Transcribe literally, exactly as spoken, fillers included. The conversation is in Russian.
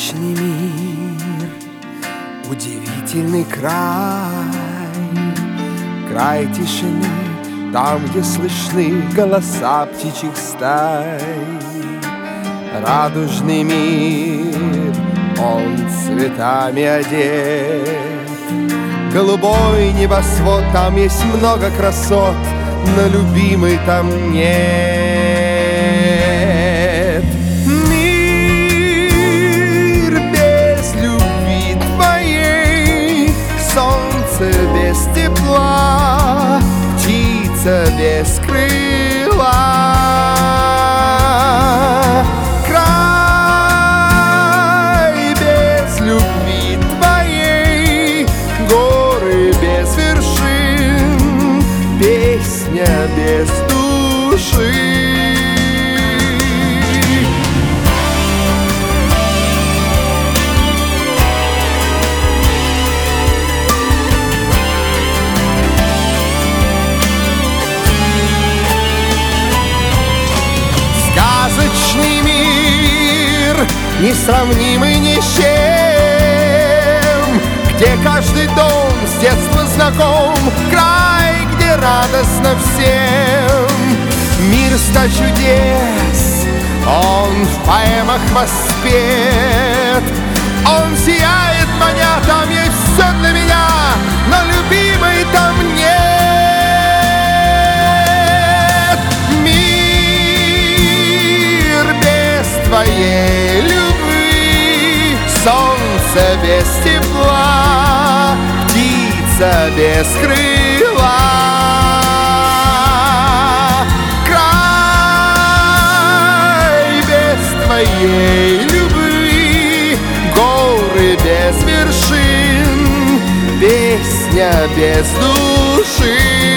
Сказочный мир, удивительный край, край тишины, там, где слышны голоса птичьих стай. Радужный мир, он цветами одет, голубой небосвод, там есть много красот, но любимой там нет. Мир без любви твоей, солнце без тепла, птица без крыла. Край без любви твоей, горы без вершин, песня без души. Сказочный мир, несравнимый ни с чем, где каждый дом с детства знаком, край, где радостно всем. Мир ста чудес, он в поэмах воспет, он сияет, маня, там есть все для меня, но любимой там нет. Мир без твоей любви, солнце без тепла, птица без крыла. Край без твоей любви, горы без вершин, песня без души.